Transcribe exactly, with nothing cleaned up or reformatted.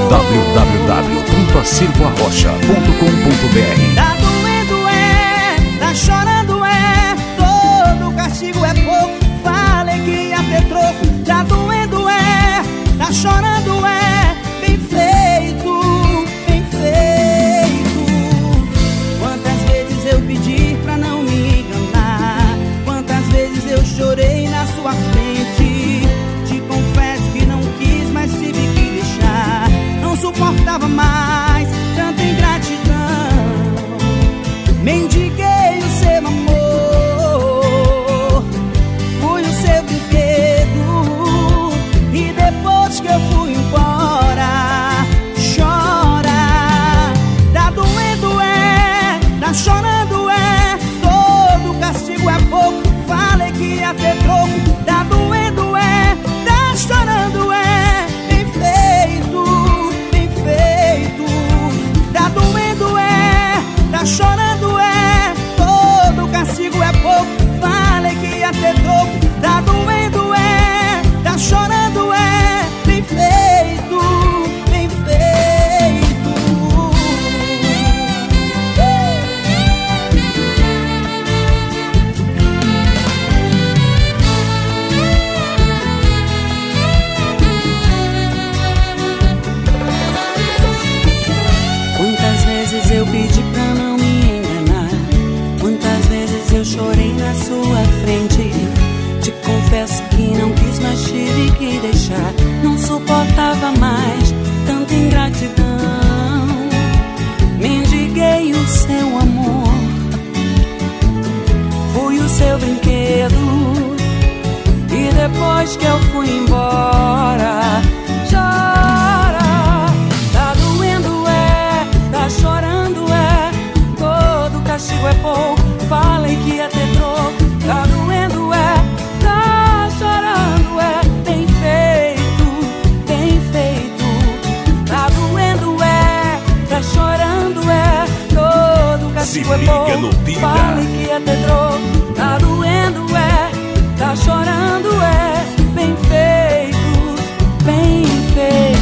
w w w ponto acervo arrocha ponto com ponto b r. Tá doendo é, tá chorando é, todo castigo é pouco, falei que ia ter troco. Tá doendo é, tá chorando é, bem feito, bem feito. Quantas vezes eu pedi pra não me enganar, quantas vezes eu chorei na sua frente. Te confesso que não quis, mas tive que deixar. Não suportava mais tanta ingratidão. Mendiguei o seu amor, fui o seu brinquedo, e depois que eu fui embora, chora. Tá doendo é, tá chorando é, todo castigo é pouco, falei que ia ter troco. Tá doendo é, tá chorando é, bem feito, bem feito. Tá doendo é, tá chorando é, todo castigo é pouco, falei que ia ter troco. Tá doendo é, tá chorando é, bem feito, bem feito. Quantas vezes eu pedi pra não me enganar, quantas vezes eu chorei na sua frente. Te confesso que não quis, mas tive que deixar. Não suportava mais tanta ingratidão. Mendiguei o seu amor, fui o seu brinquedo, e depois que eu fui embora, chora. Tá doendo é, tá chorando é, todo castigo é pouco, falei que ia ter troco. Tá doendo é, tá chorando é, bem feito, bem feito. Tá doendo é, tá chorando é, todo castigo é pouco, falei que ia ter troco. Tá doendo é, tá chorando é, bem feito, bem feito.